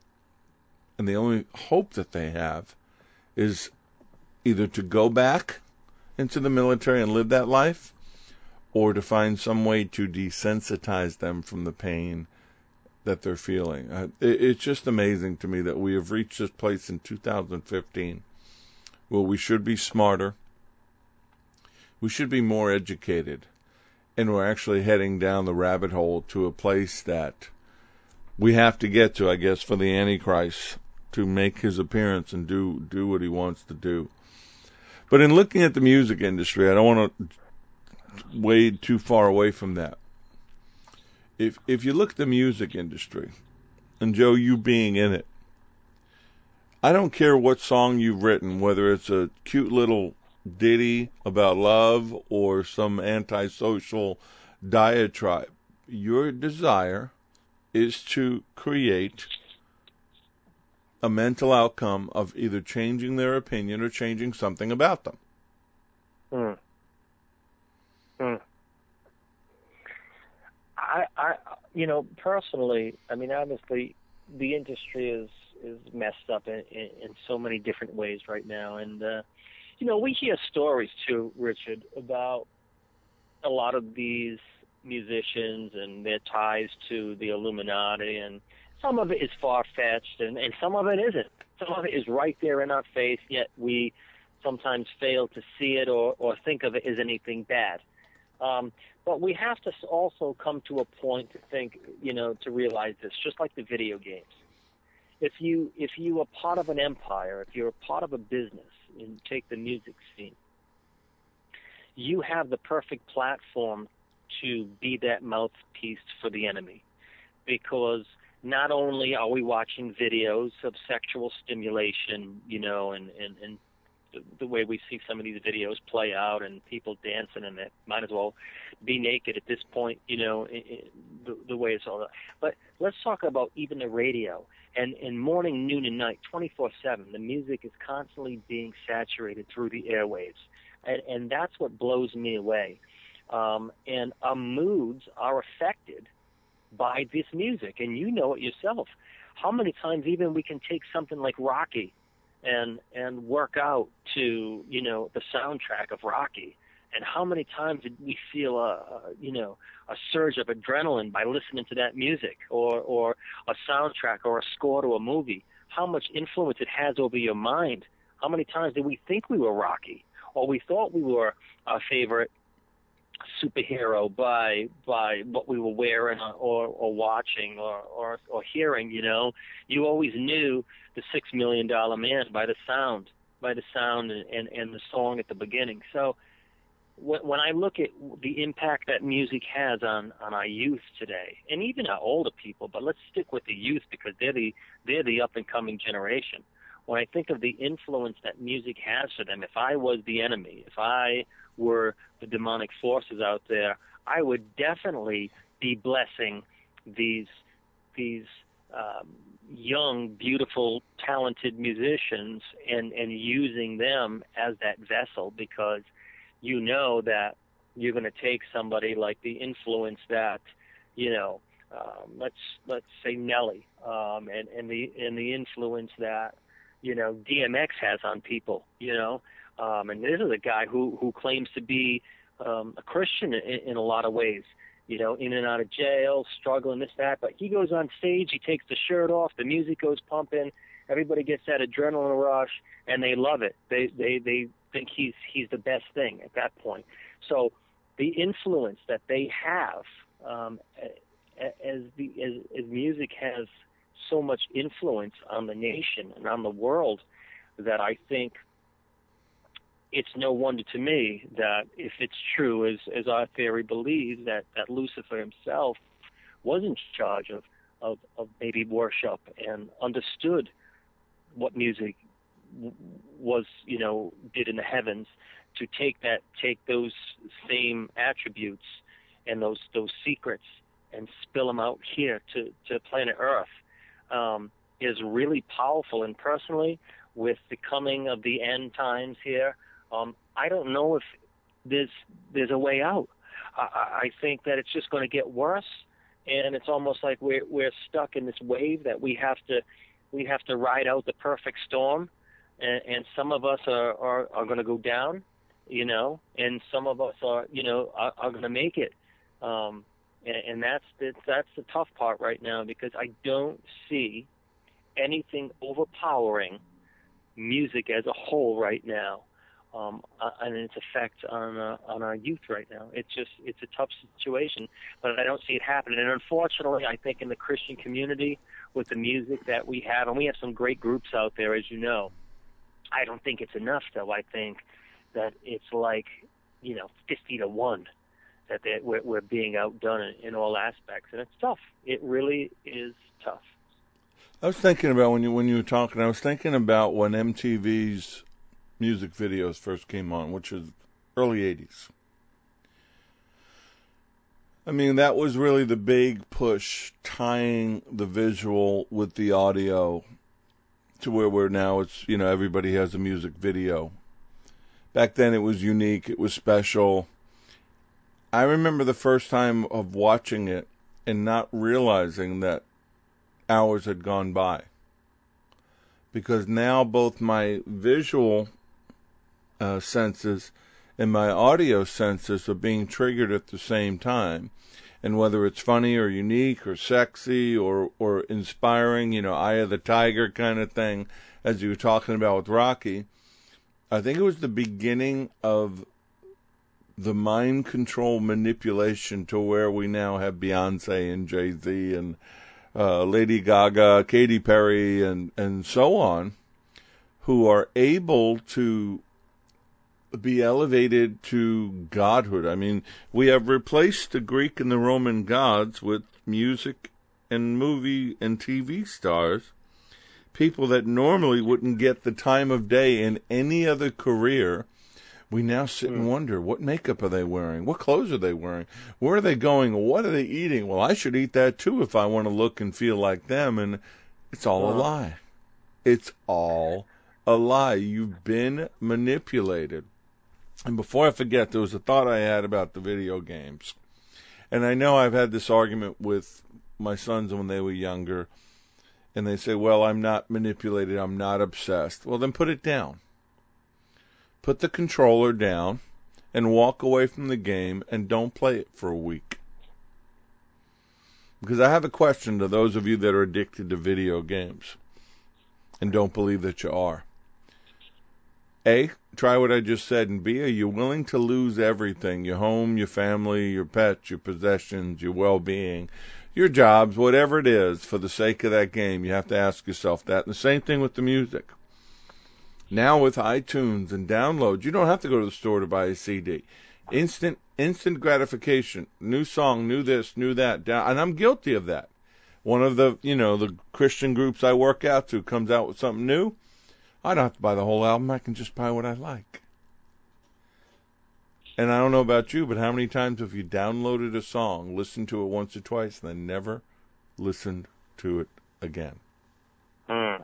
and the only hope that they have is either to go back into the military and live that life, or to find some way to desensitize them from the pain that they're feeling. Uh, it, it's just amazing to me that we have reached this place in two thousand fifteen where we should be smarter, we should be more educated, and we're actually heading down the rabbit hole to a place that we have to get to, I guess, for the Antichrist to make his appearance and do, do what he wants to do. But in looking at the music industry, I don't want to wade too far away from that. If if you look at the music industry, and Joe, you being in it, I don't care what song you've written, whether it's a cute little ditty about love or some antisocial diatribe. Your desire is to create a mental outcome of either changing their opinion or changing something about them. Hmm. Hmm. I, I, you know, personally, I mean, obviously, the industry is is messed up in, in, in so many different ways right now, and uh, you know, we hear stories too, Richard, about a lot of these musicians and their ties to the Illuminati, and some of it is far-fetched, and, and some of it isn't. Some of it is right there in our face, yet we sometimes fail to see it or, or think of it as anything bad. Um, but we have to also come to a point to think, you know, to realize this, just like the video games. If you if you are part of an empire, if you're a part of a business, and take the music scene, you have the perfect platform to be that mouthpiece for the enemy, because not only are we watching videos of sexual stimulation, you know, and, and, and the, the way we see some of these videos play out and people dancing, and it might as well be naked at this point, you know, in, in the, the way it's all. But let's talk about even the radio. And in morning, noon, and night, twenty-four seven, the music is constantly being saturated through the airwaves. And, and that's what blows me away. Um, and our moods are affected by this music. And you know it yourself. How many times even we can take something like Rocky and and work out to, you know, the soundtrack of Rocky. And how many times did we feel a, a you know, a surge of adrenaline by listening to that music, or, or a soundtrack or a score to a movie? How much influence it has over your mind? How many times did we think we were Rocky, or we thought we were our favorite superhero by by what we were wearing or, or watching or, or, or hearing? You know, you always knew the Six Million Dollar Man by the sound, by the sound and, and, and the song at the beginning. So when I look at the impact that music has on, on our youth today, and even our older people, but let's stick with the youth because they're the they're the up and coming generation. When I think of the influence that music has for them, if I was the enemy, if I were the demonic forces out there, I would definitely be blessing these these um, young, beautiful, talented musicians and, and using them as that vessel, because you know that you're going to take somebody like the influence that, you know, um, let's let's say Nelly, um, and and the and the influence that, you know, D M X has on people, you know, um, and this is a guy who who claims to be um, a Christian in, in a lot of ways, you know, in and out of jail, struggling, this, that, but he goes on stage, he takes the shirt off, the music goes pumping, everybody gets that adrenaline rush, and they love it. They they they think he's he's the best thing at that point. So the influence that they have, um, as the as, as music has so much influence on the nation and on the world, that I think it's no wonder to me that if it's true, as as our theory believes, that, that Lucifer himself was in charge of, of, of maybe worship and understood what music was, you know, did in the heavens, to take that, take those same attributes and those those secrets and spill them out here to, to planet Earth, um, is really powerful. And personally, with the coming of the end times here, um, I don't know if there's there's a way out. I, I think that it's just going to get worse, and it's almost like we're we're stuck in this wave that we have to we have to ride out the perfect storm. And, and some of us are, are, are going to go down, you know, and some of us are, you know, are, are going to make it. Um, and, and that's the, that's the tough part right now, because I don't see anything overpowering music as a whole right now, um, and its effect on uh, on our youth right now. It's just it's a tough situation, but I don't see it happening. And unfortunately, I think in the Christian community, with the music that we have, and we have some great groups out there, as you know, I don't think it's enough, though. I think that it's like, you know, fifty to one, that we're, we're being outdone in, in all aspects, and it's tough. It really is tough. I was thinking about when you when you were talking. I was thinking about when M T V's music videos first came on, which is early eighties. I mean, that was really the big push, tying the visual with the audio to where we're now. It's, you know, everybody has a music video. Back then it was unique, it was special. I remember the first time of watching it and not realizing that hours had gone by. Because now both my visual uh, senses and my audio senses are being triggered at the same time. And whether it's funny or unique or sexy or, or inspiring, you know, Eye of the Tiger kind of thing, as you were talking about with Rocky, I think it was the beginning of the mind control manipulation to where we now have Beyonce and Jay-Z and uh, Lady Gaga, Katy Perry, and, and so on, who are able to be elevated to godhood. I mean, we have replaced the Greek and the Roman gods with music and movie and T V stars, people that normally wouldn't get the time of day in any other career. We now sit and wonder, what makeup are they wearing? What clothes are they wearing? Where are they going? What are they eating? Well, I should eat that too if I want to look and feel like them. And it's all a lie. It's all a lie. You've been manipulated. And before I forget, there was a thought I had about the video games. And I know I've had this argument with my sons when they were younger. And they say, well, I'm not manipulated. I'm not obsessed. Well, then put it down. Put the controller down and walk away from the game and don't play it for a week. Because I have a question to those of you that are addicted to video games and don't believe that you are. A, try what I just said, and B, are you willing to lose everything, your home, your family, your pets, your possessions, your well-being, your jobs, whatever it is, for the sake of that game? You have to ask yourself that. And the same thing with the music. Now with iTunes and downloads, you don't have to go to the store to buy a C D. Instant instant gratification, new song, new this, new that, and I'm guilty of that. One of the, you know, the Christian groups I work out to comes out with something new. I don't have to buy the whole album. I can just buy what I like. And I don't know about you, but how many times have you downloaded a song, listened to it once or twice, and then never listened to it again? Hmm.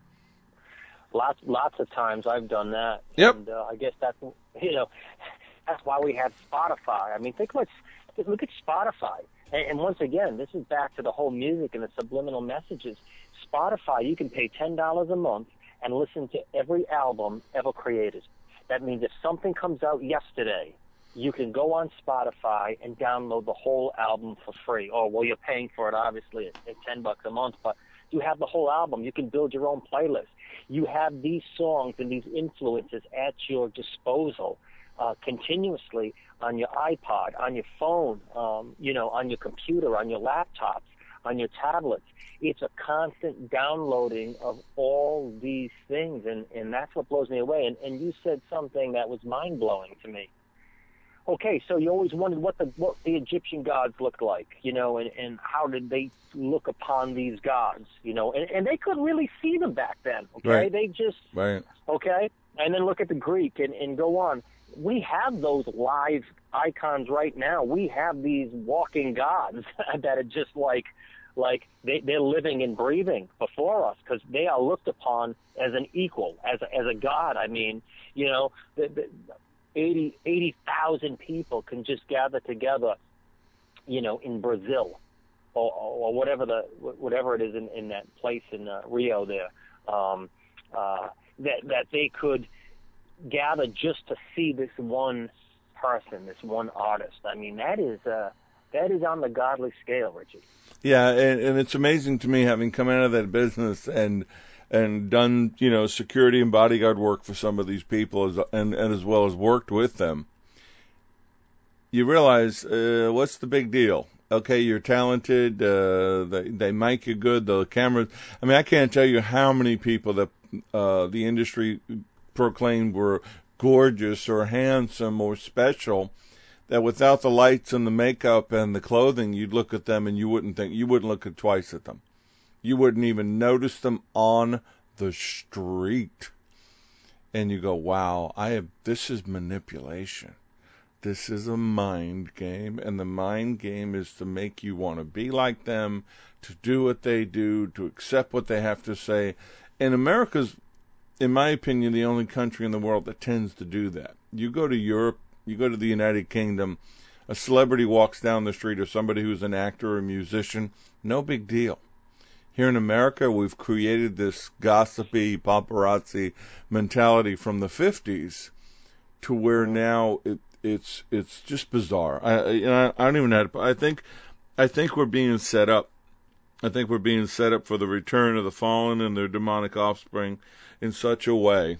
Lots, lots of times I've done that. Yep. And uh, I guess that's, you know, that's why we have Spotify. I mean, think about, look at Spotify. And, and once again, this is back to the whole music and the subliminal messages. Spotify, you can pay ten dollars a month and listen to every album ever created. That means if something comes out yesterday, you can go on Spotify and download the whole album for free. Oh, well, you're paying for it, obviously, at, at ten bucks a month, but you have the whole album. You can build your own playlist. You have these songs and these influences at your disposal uh, continuously on your iPod, on your phone, um, you know, on your computer, on your laptops, on your tablets. It's a constant downloading of all these things, and, and that's what blows me away. And, and you said something that was mind-blowing to me. Okay, so you always wondered what the what the Egyptian gods looked like, you know, and, and how did they look upon these gods, you know, and, and they couldn't really see them back then, okay? Right. They just, right. okay? And then look at the Greek and, and go on. We have those live icons right now. We have these walking gods that are just like, like they, they're living and breathing before us because they are looked upon as an equal, as a, as a god. I mean, you know, the, the, eighty eighty thousand people can just gather together, you know, in Brazil or, or whatever the whatever it is in, in that place in uh, Rio there, um, uh, that that they could gather just to see this one person, this one artist. I mean, that is uh, that is on the godly scale, Richie. Yeah, and, and it's amazing to me, having come out of that business and and done, you know, security and bodyguard work for some of these people, as and, and as well as worked with them. You realize, uh, what's the big deal? Okay, you're talented. Uh, they they mic you good. The cameras. I mean, I can't tell you how many people that uh, the industry proclaimed were gorgeous or handsome or special, that without the lights and the makeup and the clothing, you'd look at them and you wouldn't think, you wouldn't look at twice at them. You wouldn't even notice them on the street. And you go, wow, I have, this is manipulation. This is a mind game, and the mind game is to make you want to be like them, to do what they do, to accept what they have to say. And America's, in my opinion, the only country in the world that tends to do that. You go to Europe, you go to the United Kingdom, a celebrity walks down the street, or somebody who's an actor or a musician, no big deal. Here in America, we've created this gossipy paparazzi mentality from the fifties, to where now it, it's it's just bizarre. I, I I don't even know how to, I think I think we're being set up. I think we're being set up for the return of the fallen and their demonic offspring in such a way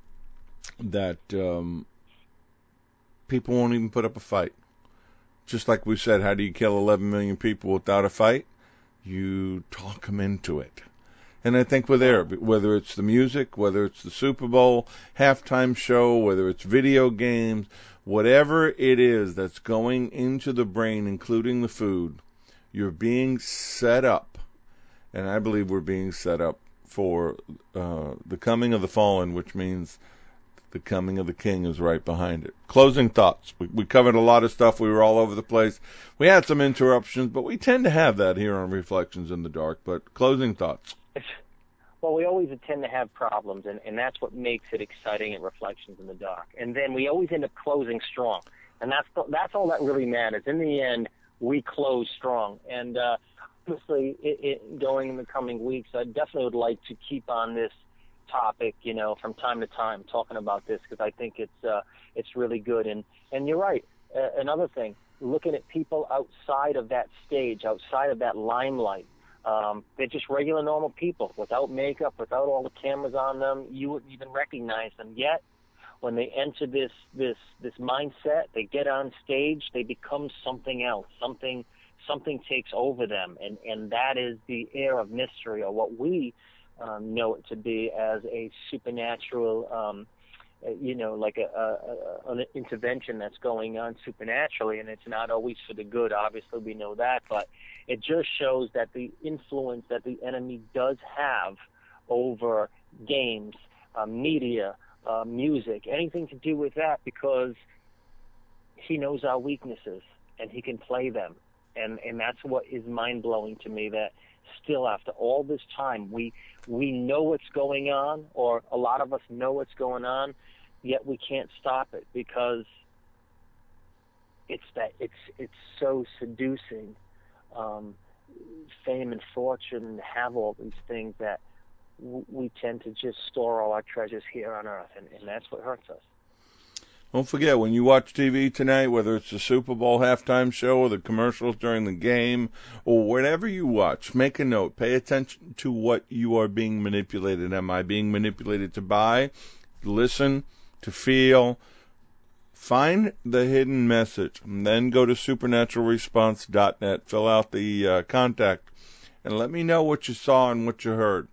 that um, people won't even put up a fight. Just like we said, how do you kill eleven million people without a fight? You talk them into it. And I think we're there, whether it's the music, whether it's the Super Bowl halftime show, whether it's video games, whatever it is that's going into the brain, including the food, you're being set up. And I believe we're being set up for uh, the coming of the fallen, which means the coming of the king is right behind it. Closing thoughts. We, we covered a lot of stuff. We were all over the place. We had some interruptions, but we tend to have that here on Reflections in the Dark. But closing thoughts. Well, we always tend to have problems, and, and that's what makes it exciting at Reflections in the Dark. And then we always end up closing strong. And that's the, that's all that really matters. In the end, we close strong. And uh, honestly, it, it, going in the coming weeks, I definitely would like to keep on this topic, you know, from time to time, talking about this, because I think it's uh, it's really good. And, and you're right. Uh, another thing, looking at people outside of that stage, outside of that limelight, Um, they're just regular, normal people without makeup, without all the cameras on them. You wouldn't even recognize them. Yet, when they enter this this this mindset, they get on stage, they become something else. Something something takes over them, and and that is the air of mystery, or what we um, know it to be as a supernatural. Um, you know, like a, a, a an intervention that's going on supernaturally, and it's not always for the good. Obviously, we know that, but it just shows that the influence that the enemy does have over games, uh, media, uh, music, anything to do with that, because he knows our weaknesses and he can play them, and and that's what is mind blowing to me. That still, after all this time, we we know what's going on, or a lot of us know what's going on, yet we can't stop it because it's that it's it's so seducing, um, fame and fortune, and have all these things that w- we tend to just store all our treasures here on earth, and, and that's what hurts us. Don't forget, when you watch T V tonight, whether it's the Super Bowl halftime show or the commercials during the game or whatever you watch, make a note. Pay attention to what you are being manipulated. Am I being manipulated to buy, listen, to feel? Find the hidden message, and then go to supernatural response dot net, fill out the uh, contact, and let me know what you saw and what you heard.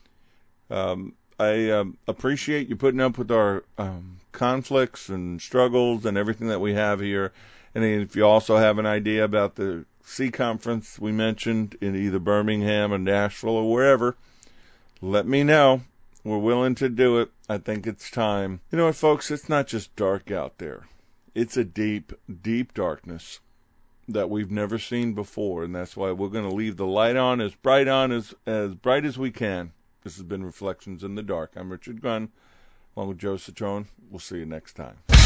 Um, I um, appreciate you putting up with our um, conflicts and struggles and everything that we have here. And if you also have an idea about the C conference we mentioned in either Birmingham or Nashville or wherever, let me know. We're willing to do it. I think it's time. You know what, folks? It's not just dark out there. It's a deep, deep darkness that we've never seen before, and that's why we're going to leave the light on as bright on as as bright as we can. This has been Reflections in the Dark. I'm Richard Gunn, along with Joe Citrone. We'll see you next time.